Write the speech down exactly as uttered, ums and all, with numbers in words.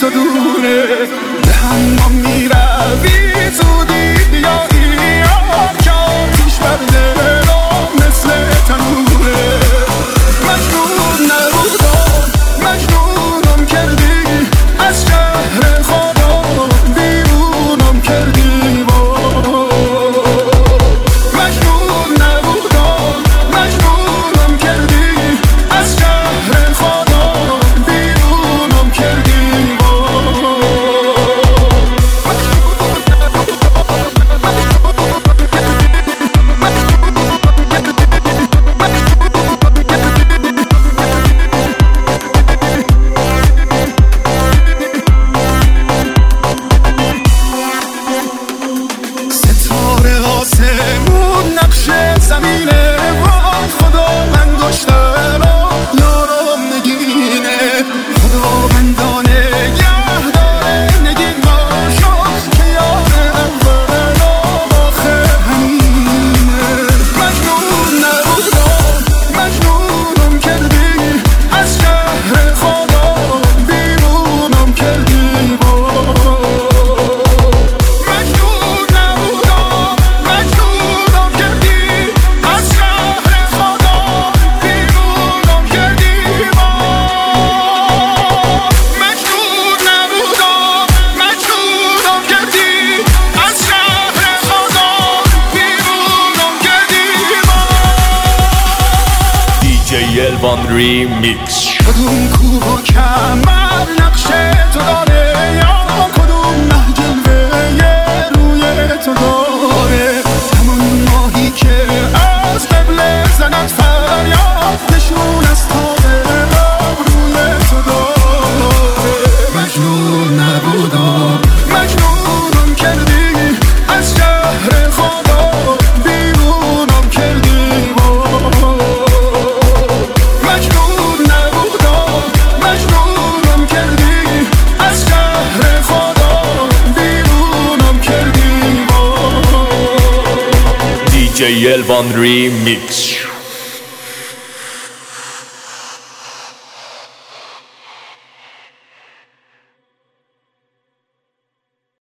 تو دونه به هم میروی زودی بیایی که آتیش بر دلم مثل تنوره مجنون نبودم مجنونم کردی از شهر خودم بیرونم کردی مجنون نبودم مجنونم کردی از شهر خودم بیرونم کردی آسمون نقش زمینه وای خدا من داشتم یارم نگینه خدا بندانه گه داره نگین باشم که یار اول آخر همینه مجنون نبودم مجنونم کردی از شهر خدا بیرونم کردی الوان ریمیکس. کدوم کوه و کمر نقش تو داره یا کدوم محجلوه روی تو داره همون ماهی که از قبل زند فریاد نشون از تابه روی تو داره مجنون نبودم مجنونم کردی از شهر خدا بیرونم کردی دی جی الوان ریمیکس.